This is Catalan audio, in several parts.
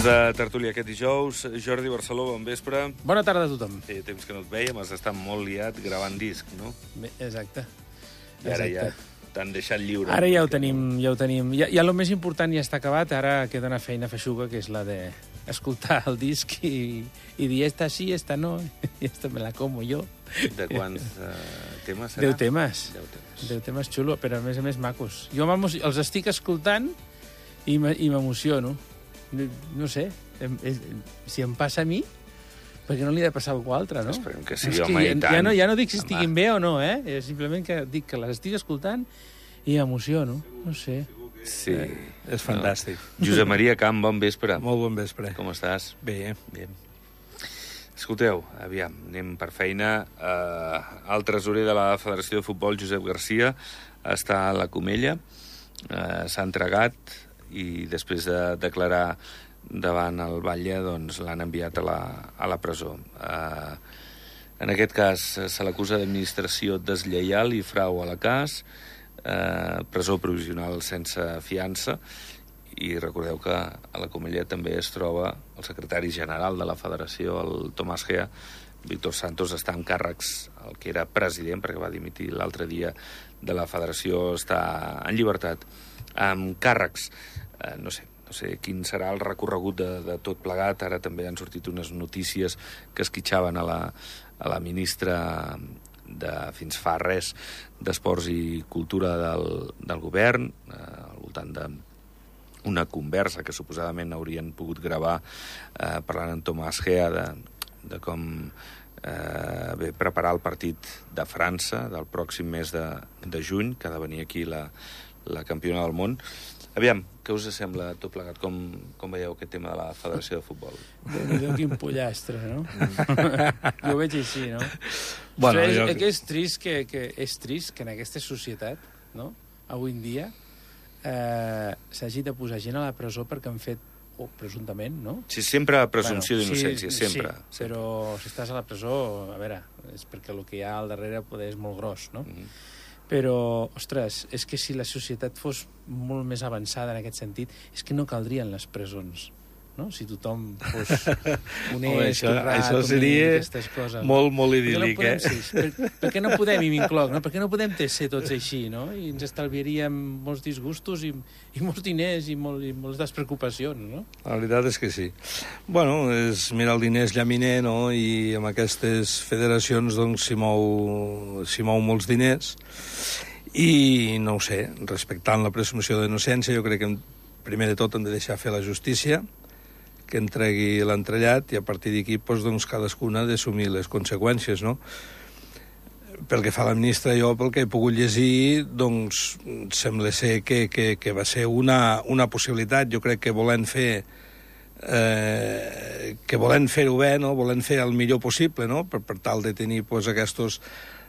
de tertúlia aquest dijous. Jordi Barceló, bon vespre. Bona tarda a tothom. Feia temps que no et vèiem, has estat molt liat gravant disc, no? Bé, exacte. I ara ja t'han deixat lliure. Ara ja ho tenim. Ja el més important ja està acabat, ara queda una feina feixuga, que és la de escoltar el disc i dir esta sí, esta no, i esta me la como jo. De quants temes serà? 10 temes. 10 temes xulo, però a més macos. Jo els estic escoltant i m'emociono. No sé, si em passa a mi, perquè no li ha de passar a algú altre, no? Esperem que sí, home, i tant. Ja no dic si estiguin bé o no, simplement que dic que les estic escoltant i m'emociono, no sé. Sí. És fantàstic. Josep Maria Camp, bon vespre. Molt bon vespre. Com estàs? Bé. Bé. Escolteu, aviam, anem per feina. El tresorer de la Federació de Futbol, Josep Garcia, està a la Comella, s'ha entregat i després de declarar davant el Batlle, doncs l'han enviat a la presó. En aquest cas se l'acusa d'administració deslleial i frau a la cas, presó provisional sense fiança, i recordeu que a la Comella també es troba el secretari general de la Federació, el Tomàs Gea. Víctor Santos està amb càrrecs, el que era president, perquè va dimitir l'altre dia de la Federació, està en llibertat, amb càrrecs. No sé quin serà el recorregut de tot plegat. Ara també han sortit unes notícies que esquitxaven a la ministra de fins fa res d'Esports i Cultura del govern, al voltant d'una conversa que suposadament haurien pogut gravar parlant amb Tomàs Gea de com preparar el partit de França del pròxim mes de juny, que ha de venir aquí la campiona del món. Aviam, què us sembla tot plegat? Com veieu aquest tema de la Federació de Futbol? Déu-n'hi-do, quin pollastre, no? Jo ho veig així, no? Bueno, és trist que en aquesta societat, no?, avui en dia, s'hagi de posar gent a la presó perquè han fet, o presumptament, no? Sí, sempre presumpció d'innocència, sempre. Sí, però si estàs a la presó, a veure, és perquè el que hi ha al darrere poder és molt gros, no? Però, ostres, és que si la societat fos molt més avançada en aquest sentit, és que no caldrien les presons, no? Si tothom fos honest, això seria aquestes coses, molt, molt idíl·lic, Per què no podem, i m'incloc, no? Per què no podem ser tots així, no? I ens estalviaríem molts disgustos i molts diners i moltes despreocupacions, no? La veritat és que sí. Bueno, mira, el diner és llaminer, no? I amb aquestes federacions, doncs, s'hi mou molts diners. I, no ho sé, respectant la presumpció d'innocència, jo crec que primer de tot hem de deixar fer la justícia, que entregui l'entrellat, i a partir d'aquí doncs, cadascuna ha d'assumir les conseqüències, no? Pel que fa a la ministra, jo, pel que he pogut llegir, doncs, sembla ser que va ser una possibilitat. Jo crec que volent fer-ho bé, no? Volent fer el millor possible, no? Per tal de tenir doncs, aquests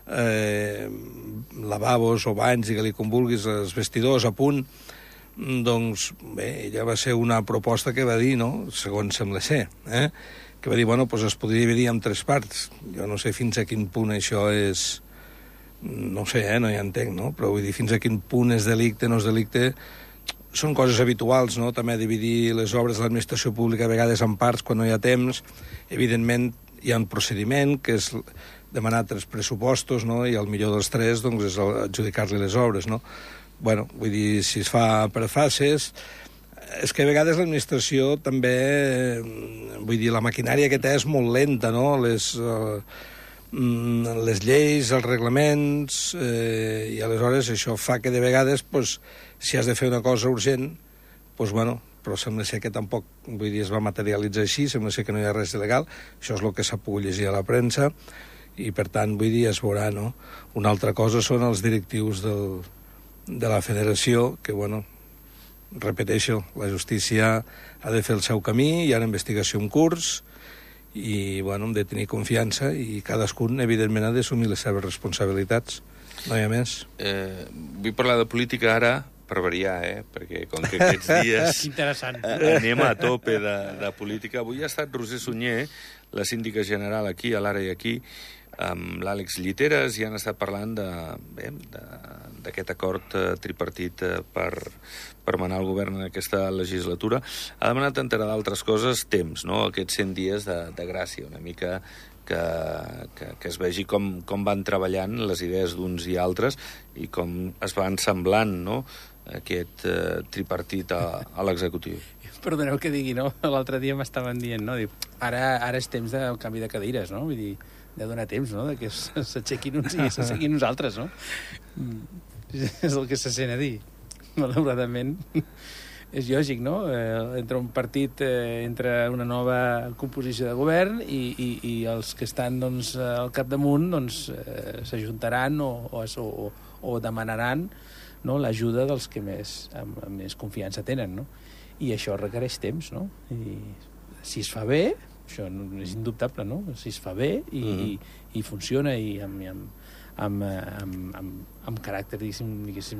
lavabos o banys, digue-li com vulguis, els vestidors a punt. Doncs bé, ella va ser una proposta que va dir, no?, segons sembla ser, que va dir, bueno, doncs es podria dividir en 3 parts. Jo no sé fins a quin punt això és... No sé, no hi entenc, no? Però vull dir, fins a quin punt és delicte, no és delicte... Són coses habituals, no?, també dividir les obres de l'administració pública a vegades en parts quan no hi ha temps. Evidentment, hi ha un procediment, que és demanar 3 pressupostos, no?, i el millor dels 3, doncs, és adjudicar-li les obres, no? Bueno, vull dir, si es fa per fases... És que a vegades l'administració també... Vull dir, la maquinària que té és molt lenta, no? Les lleis, els reglaments... I aleshores això fa que de vegades, doncs, si has de fer una cosa urgent, doncs, bueno, però sembla ser que tampoc, vull dir, es va materialitzar així, sembla ser que no hi ha res il·legal. Això és el que s'ha pogut llegir a la premsa, i per tant, vull dir, es veurà, no? Una altra cosa són els directius de la federació, que, bueno, repeteixo, la justícia ha de fer el seu camí, hi ha una investigació en curs, i, bueno, hem de tenir confiança, i cadascun, evidentment, ha d'assumir les seves responsabilitats. No hi ha més. Vull parlar de política ara, per variar, perquè com que aquests dies anem a tope de política. Avui ha estat Roser Sunyer, la síndica general aquí, a l'Ara i aquí, amb l'Àlex Lliteres i han estat parlant d'aquest acord tripartit per manar el govern en aquesta legislatura. Ha demanat, entre d'altres coses, temps, no? Aquests 100 dies de gràcia, una mica que es vegi com van treballant les idees d'uns i altres i com es van semblant, no?, aquest tripartit a l'executiu. Perdoneu que digui, no? L'altre dia m'estaven dient, no? Diu, ara és temps del canvi de cadires, no? Vull dir, de donar temps, no?, de que s'aixequin uns i s'aixequin uns altres, no? És el que se sent a dir. Malauradament, és lògic, no? Entre un partit, entre una nova composició de govern i els que estan, doncs, al capdamunt, doncs, s'ajuntaran o demanaran, no?, l'ajuda dels que amb més confiança tenen, no? I això requereix temps, no? I si es fa bé, això és indubtable, no? Si es fa bé i funciona i amb caràcter, diguéssim,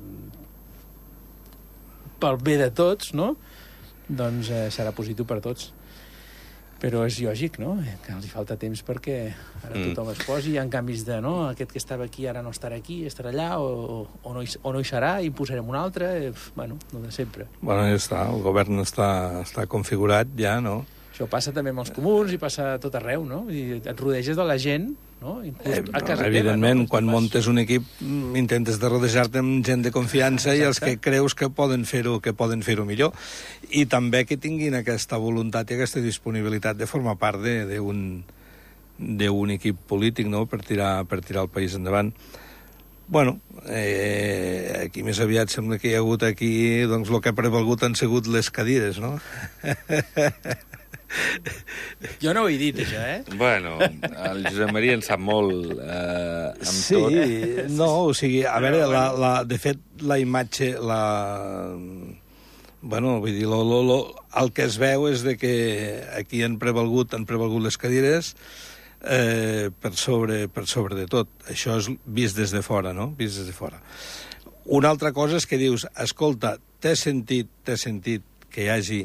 pel bé de tots, no?, doncs serà positiu per tots. Però és lògic, no?, que els hi falta temps perquè ara tothom es posi, hi ha canvis de, no?, aquest que estava aquí ara no estarà aquí, estarà allà, o no hi serà, i posarem un altre, bueno, no de sempre. Bueno, ja està, el govern està configurat ja, no? Això passa també amb els comuns i passa a tot arreu, no? I et rodeges de la gent, no? Inclús a casa evidentment, teva, no? quan muntes un equip intentes de rodejar-te amb gent de confiança. Exacte. I els que creus que poden fer-ho millor, i també que tinguin aquesta voluntat i aquesta disponibilitat de formar part d'un equip polític, no?, per tirar el país endavant. Bueno, aquí més aviat sembla que hi ha hagut aquí, doncs el que ha prevalgut han sigut les cadires, no? Jo no ho he dit, això, Bueno, el Josep Maria en sap molt amb tot. Sí, no, o sigui, a veure, de fet, la imatge, bueno, vull dir, el que es veu és de que aquí han prevalgut les cadires per sobre de tot. Això és vist des de fora, no? Vist des de fora. Una altra cosa és que dius, escolta, té sentit que hi hagi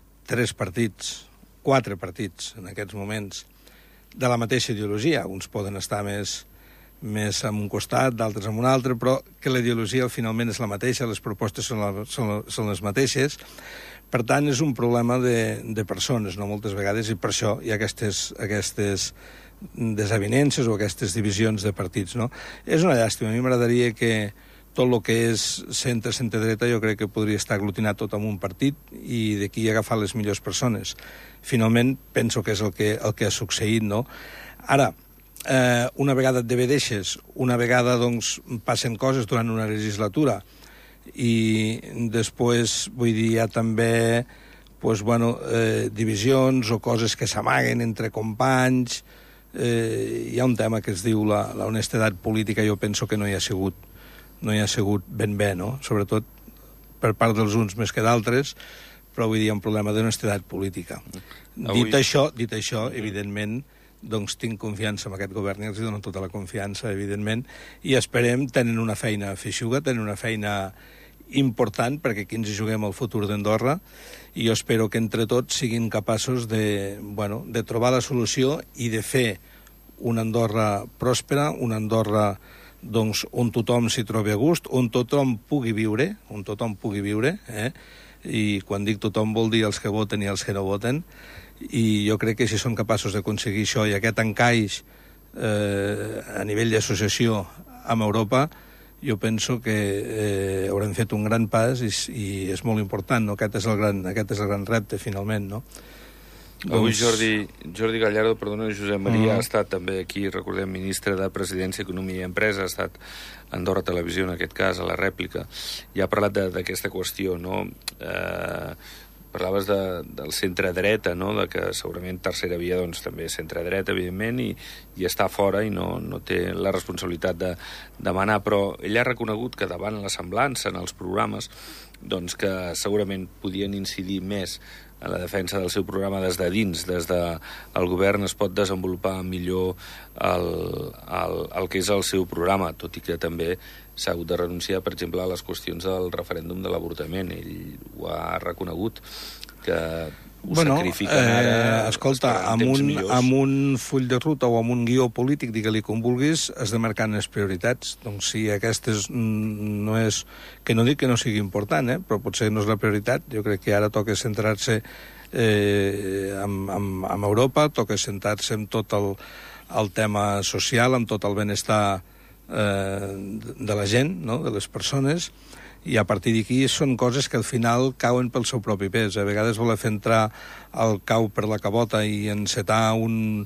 4 partits en aquests moments de la mateixa ideologia. Uns poden estar més en un costat, d'altres en un altre, però que la ideologia finalment és la mateixa, les propostes són les mateixes. Per tant, és un problema de persones, no?, moltes vegades, i per això hi ha aquestes desavinences o aquestes divisions de partits, no? És una llàstima. A mi m'agradaria que tot el que és centre-dreta jo crec que podria estar aglutinat tot en un partit i d'aquí agafar les millors persones. Finalment, penso que és el que ha succeït, no? Ara, una vegada et devedeixes, una vegada, doncs, passen coses durant una legislatura i després, vull dir, hi ha també, doncs, bueno, divisions o coses que s'amaguen entre companys. Hi ha un tema que es diu la honestedat política, jo penso que no hi ha sigut ben bé, no? Sobretot per part dels uns més que d'altres, però vull dir, hi ha un problema d'honestedat política. Dit això, evidentment, doncs tinc confiança en aquest govern i els dono tota la confiança, evidentment, i esperem, tenen una feina feixuga, tenen una feina important, perquè aquí ens hi juguem el futur d'Andorra, i jo espero que entre tots siguin capaços de trobar la solució i de fer una Andorra pròspera, una Andorra, doncs, on tothom s'hi trobi a gust, on tothom pugui viure, i quan dic tothom vol dir els que voten i els que no voten, i jo crec que si són capaços d'aconseguir això i aquest encaix a nivell d'associació amb Europa, jo penso que haurem fet un gran pas i és molt important, no? Aquest és el gran repte, finalment, no? Avui Jordi Gallardo, Josep Maria, ha estat també aquí, recordem, ministre de Presidència, Economia i Empresa, ha estat a Andorra Televisió, en aquest cas, a la rèplica, i ha parlat d'aquesta qüestió, no? Parlaves del centre-dreta, no?, de que segurament Tercera Via doncs, també és centre-dreta, evidentment, i està fora i no té la responsabilitat de manar, però ell ha reconegut que davant la semblança en els programes, doncs que segurament podien incidir més en la defensa del seu programa des de dins, des del govern es pot desenvolupar millor el que és el seu programa, tot i que també s'ha hagut de renunciar, per exemple, a les qüestions del referèndum de l'avortament. Ell ho ha reconegut, que sacrifiquen ara... Escolta, amb un full de ruta o amb un guió polític, digue-li com vulguis, has de marcar les prioritats. Doncs si aquestes no és... Que no dic que no sigui important, però potser no és la prioritat. Jo crec que ara toca centrar-se amb Europa, toca centrar-se en tot el tema social, amb tot el benestar de la gent, no? De les persones, i a partir d'aquí són coses que al final cauen pel seu propi pes. A vegades voler fer entrar el cau per la cabota i encetar un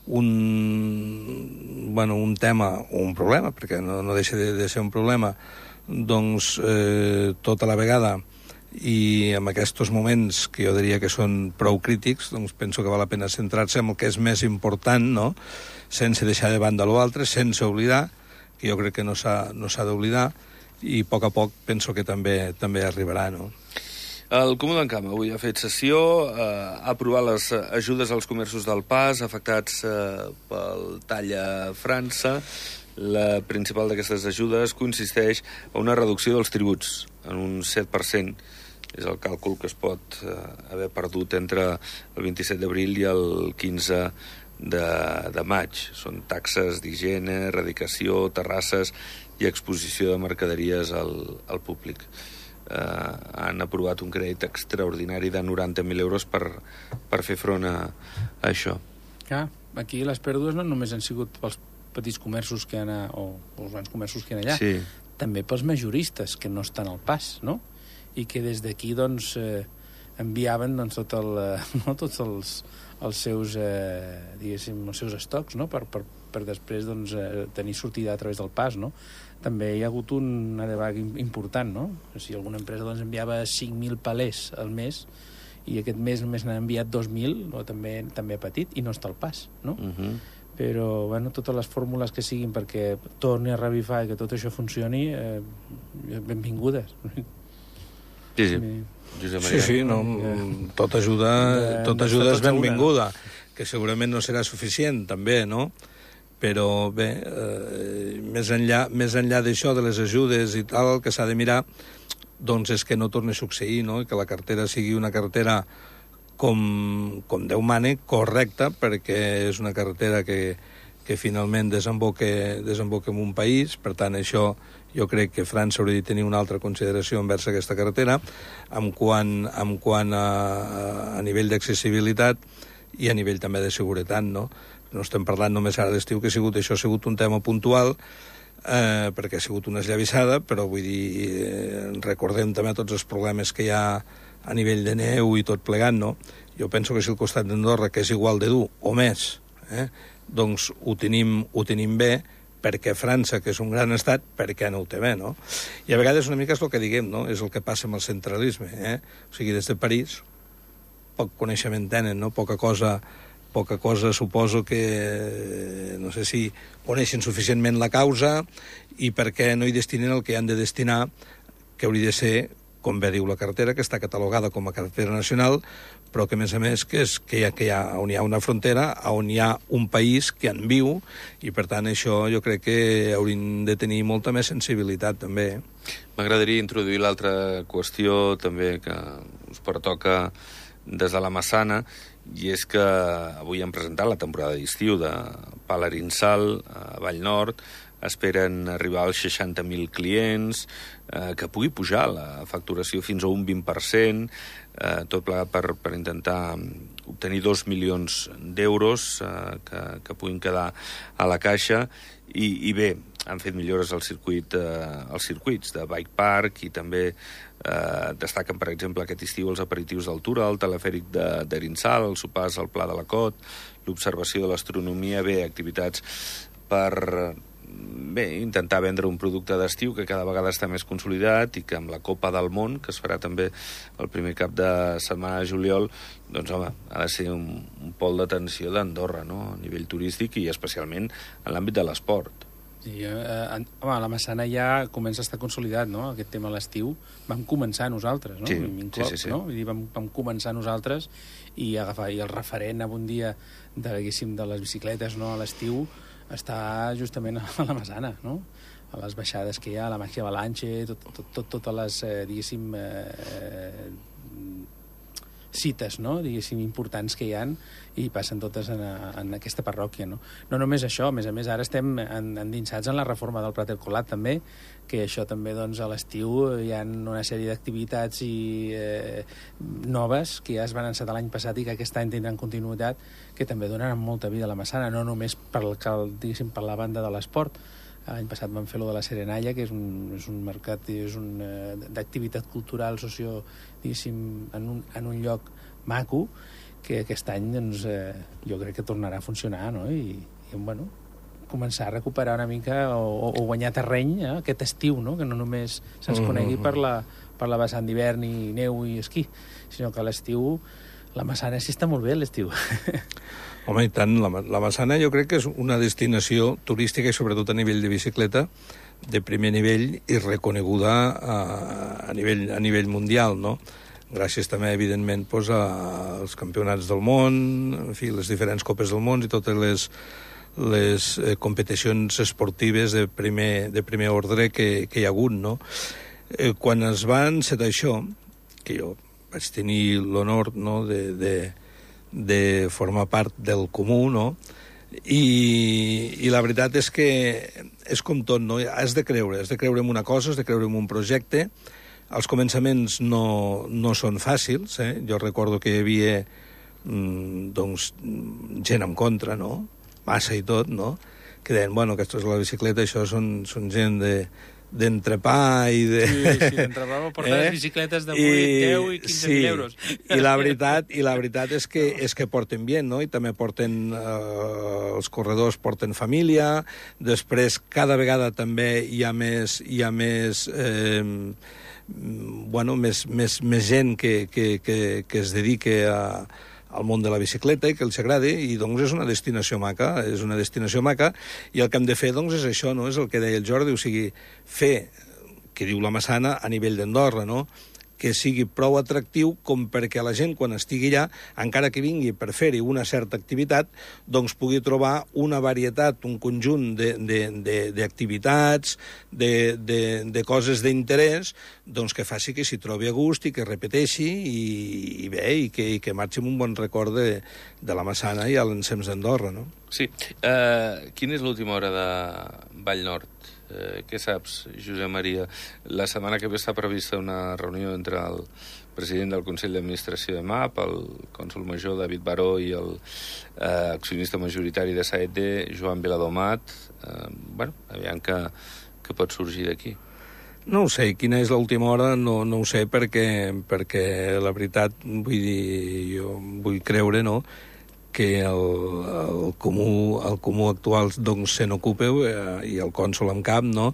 tema o un problema, perquè no deixa de ser un problema, doncs tota la vegada, i en aquests moments que jo diria que són prou crítics, doncs penso que val la pena centrar-se en el que és més important, no? Sense deixar de banda l'altre, sense oblidar, que jo crec que no s'ha d'oblidar, i a poc penso que també arribarà, no? El Comú d'Encamp avui ha fet sessió, ha aprovat les ajudes als comerços del Pas afectats pel tall a França. La principal d'aquestes ajudes consisteix en una reducció dels tributs en un 7%. És el càlcul que es pot haver perdut entre el 27 d'abril i el 15 de maig. Són taxes d'higiene, erradicació, terrasses i exposició de mercaderies al públic. Han aprovat un crèdit extraordinari de 90.000 euros per fer front a això. Aquí les pèrdues no només han sigut pels petits comerços o els grans comerços que hi ha allà, sí, també pels majoristes que no estan al pas, no? I que des d'aquí doncs enviaven doncs, tots els seus diguéssim, els seus estocs, no? per després doncs, tenir sortida a través del pas, no? També hi ha hagut un debat important, no? Si alguna empresa doncs, enviava 5.000 palers al mes i aquest mes només n'ha enviat 2.000, o també ha patit, i no està al pas, no? Però, bueno, totes les fórmules que siguin perquè torni a revifar i que tot això funcioni, benvingudes. Sí. Sí, no, tot ajuda és benvinguda, que segurament no serà suficient, també, no? Però, bé, més enllà d'això, de les ajudes i tal, el que s'ha de mirar, doncs, és que no torni a succeir, no? I que la cartera sigui una cartera com Déu mane, correcta, perquè és una carretera que finalment desemboca en un país. Per tant, això jo crec que França hauria de tenir una altra consideració envers aquesta carretera, en quant a nivell d'accessibilitat i a nivell també de seguretat, no? No estem parlant només ara d'estiu, que això ha sigut un tema puntual, perquè ha sigut una esllavissada, però vull dir, recordem també tots els problemes que hi ha a nivell de neu i tot plegat, no? Jo penso que si el costat d'Andorra, que és igual de dur o més, doncs ho tenim bé, perquè França, que és un gran estat, per què no ho té bé, no? I a vegades una mica és el que diguem, no? És el que passa amb el centralisme, O sigui, des de París, poc coneixement tenen, no? Poca cosa, suposo que, no sé si coneixen suficientment la causa i per què no hi destinen el que han de destinar, que hauria de ser, com bé diu la carretera, que està catalogada com a carretera nacional, però que, a més, on hi ha una frontera, on hi ha un país que en viu, i, per tant, això jo crec que haurien de tenir molta més sensibilitat, també. M'agradaria introduir l'altra qüestió, també, que us pertoca des de la Massana, i és que avui han presentat la temporada d'estiu de Palarinsal a Vallnord. Esperen arribar als 60.000 clients, que pugui pujar la facturació fins a un 20%, tot plegat per intentar obtenir 2 milions d'euros que puguin quedar a la caixa. I bé, han fet millores als circuits de bike park, i també destaquen, per exemple, aquest estiu els aperitius d'altura, el telefèric d'Arinsal, els sopars al Pla de la Cot, l'observació de l'astronomia, activitats per intentar vendre un producte d'estiu que cada vegada està més consolidat, i que amb la Copa del Món, que es farà també el primer cap de setmana de juliol, doncs, home, ha de ser un pol d'atenció d'Andorra, no?, a nivell turístic, i especialment en l'àmbit de l'esport. Sí, home, la Massana ja comença a estar consolidat, no?, aquest tema a l'estiu. Vam començar nosaltres, no?, sí. No? Vull dir, vam començar nosaltres i el referent avui dia de les bicicletes, no?, a l'estiu està justament a la Massana, no?, a les baixades que hi ha, la Màxia Balanche, totes les, diguéssim, cites, no?, diguéssim, importants que hi ha i passen totes en aquesta parròquia, no? No només això, a més, ara estem endinsats en la reforma del Prat del Colat, també, que això també, doncs, a l'estiu hi ha una sèrie d'activitats noves que ja es van encetar l'any passat i que aquest any tindran continuïtat, que també donaran molta vida a la Massana, no només per la banda de l'esport. L'any passat vam fer lo de la Serenalla, que és un mercat, és d'activitat cultural, diguéssim, en un lloc maco, que aquest any, doncs, jo crec que tornarà a funcionar, no? I bueno, començar a recuperar una mica o guanyar terreny aquest estiu, no? Que no només se'ns conegui per la vessant d'hivern i neu i esquí, sinó que a l'estiu la Massana sí està molt bé, a l'estiu. Home, i tant, la Massana jo crec que és una destinació turística i sobretot a nivell de bicicleta de primer nivell i reconeguda a nivell mundial, no? Gràcies també, evidentment, doncs, als campionats del món, en fi, les diferents copes del món i totes les competicions esportives de primer ordre que hi ha hagut, no? Quan es va encetar això, que jo vaig tenir l'honor, no?, de formar part del Comú, no?, i la veritat és que és com tot, no? Has de creure en una cosa, has de creure en un projecte. Els començaments no són fàcils, Jo recordo que hi havia doncs, gent en contra, no?, massa i tot, no?, que deien, bueno, aquesta és la bicicleta, això són gent d'entrepà i de... Sí, d'entrepà va portar les bicicletes de 8, 10 i 15.000 euros. I la veritat és que porten bé, no? I també porten... els corredors porten família, després cada vegada també hi ha més gent que es dedica al món de la bicicleta i que els agrada, i doncs és una destinació maca, i el que hem de fer, doncs, és això, no? És el que deia el Jordi, o sigui, fer, que diu la Massana, a nivell d'Andorra, no?, que sigui prou atractiu com perquè la gent, quan estigui allà, encara que vingui per fer-hi una certa activitat, doncs pugui trobar una varietat, un conjunt d'activitats, de coses d'interès, doncs que faci que s'hi trobi a gust i que repeteixi i bé, i que marxi amb un bon record de la Massana i a l'ensems d'Andorra, no? Sí. Quina és l'última hora de Vallnord? Què saps, Josep Maria? La setmana que ve està prevista una reunió entre el president del Consell d'Administració de MAP, el cònsol major David Baró i el accionista majoritari de SAED, Joan Viladomat. Aviam què pot sorgir d'aquí. No ho sé, quina és l'última hora no ho sé, perquè la veritat, jo vull creure, no?, que el comú actual doncs se n'ocupa i el cònsol en cap, no?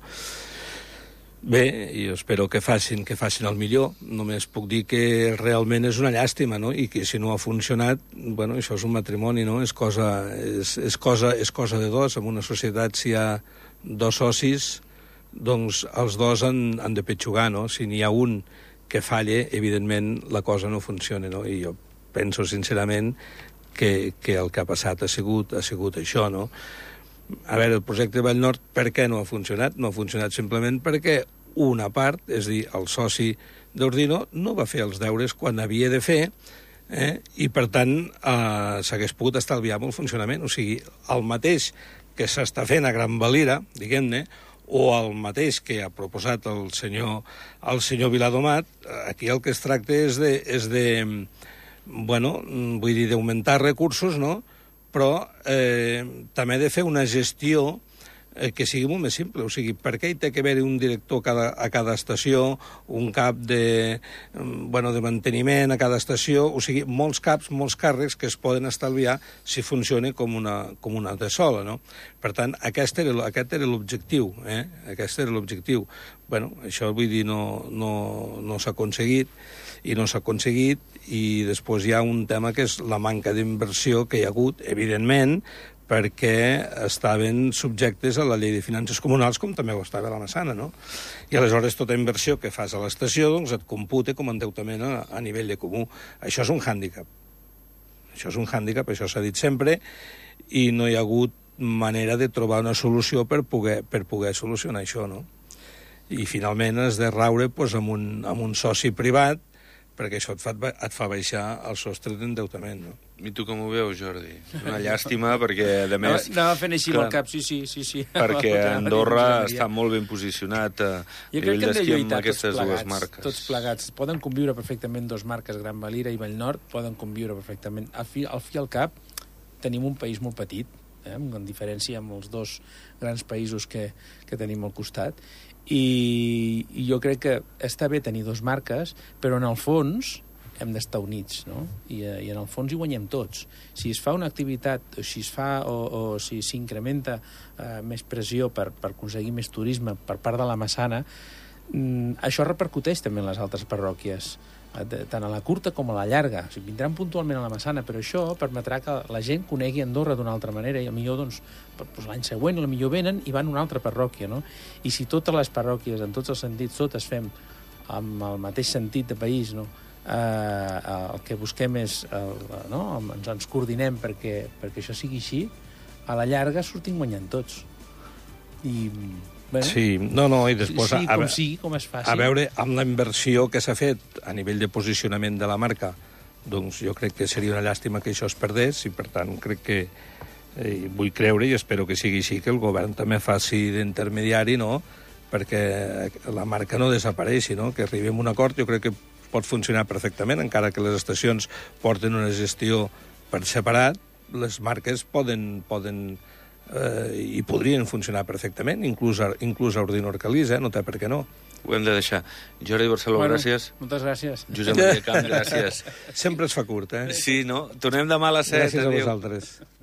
Bé, jo espero que facin el millor. Només puc dir que realment és una llàstima, no? I que si no ha funcionat, bueno, això és un matrimoni, no? És cosa de dos. En una societat, si hi ha dos socis, doncs els dos han de petxugar, no? Si n'hi ha un que falle, evidentment la cosa no funciona, no? I jo penso sincerament que el que ha passat ha sigut això, no? A veure, el projecte de Vallnord, per què no ha funcionat? No ha funcionat simplement perquè una part, és a dir, el soci d'Ordino, no va fer els deures quan havia de fer, i per tant s'hagués pogut estalviar amb el funcionament. O sigui, el mateix que s'està fent a Gran Valira, diguem-ne, o el mateix que ha proposat el senyor Viladomat, aquí el que es tracta és de vull dir, d'augmentar recursos, no?, però també de fer una gestió que sigui molt més simple. O sigui, per què hi té que haver un director a cada estació, un cap de manteniment a cada estació? O sigui, molts caps, molts càrrecs que es poden estalviar si funciona com una de sola, no? Per tant, aquest era l'objectiu, Aquest era l'objectiu. Bueno, això, vull dir, no s'ha aconseguit, i després hi ha un tema que és la manca d'inversió que hi ha hagut, evidentment, perquè estaven subjectes a la llei de finances comunals, com també ho estava la Massana, no? I aleshores tota inversió que fas a l'estació doncs et computa com a endeutament a nivell de comú. Això és un hàndicap. Això s'ha dit sempre, i no hi ha hagut manera de trobar una solució per poder solucionar això, no? I finalment has de raure amb un soci privat perquè això et fa baixar el sostre d'endeutament, no? I tu com ho veus, Jordi? Una llàstima, perquè, a més... Anava fent així amb el cap, sí. Perquè Andorra està molt ben posicionat a nivell d'esquí amb aquestes dues marques. Tots plegats. Poden conviure perfectament dos marques, Gran Valira i Vallnord, poden conviure perfectament. Al fi al cap tenim un país molt petit, en diferència amb els dos grans països que tenim al costat, i jo crec que està bé tenir dos marques, però en el fons hem d'estar units, no? I en el fons hi guanyem tots. Si es fa una activitat, o si es fa o si s'incrementa més pressió per aconseguir més turisme per part de la Massana, això repercuteix també en les altres parròquies, tant a la curta com a la llarga. O sigui, vindran puntualment a la Massana, però això permetrà que la gent conegui Andorra d'una altra manera i potser doncs, l'any següent potser venen i van a una altra parròquia, no? I si totes les parròquies, en tots els sentits, totes fem amb el mateix sentit de país, no? El que busquem és no? Ens coordinem perquè això sigui així, a la llarga sortim guanyant tots. I bueno, sí, i després... com es faci. A veure, amb la inversió que s'ha fet a nivell de posicionament de la marca, doncs jo crec que seria una llàstima que això es perdés, i per tant crec que vull creure, i espero que sigui així, que el govern també faci d'intermediari, no?, perquè la marca no desapareixi, no?, que arribem a un acord. Jo crec que pot funcionar perfectament, encara que les estacions porten una gestió per separat, les marques poden i podrien funcionar perfectament, inclús a Ordino Orcalís, no té per què no. Ho hem de deixar. Jordi Barceló, gràcies. Moltes gràcies. Josep Maria Camp, gràcies. Sempre es fa curt, Sí, no? Tornem demà a les 7. Gràcies a vosaltres.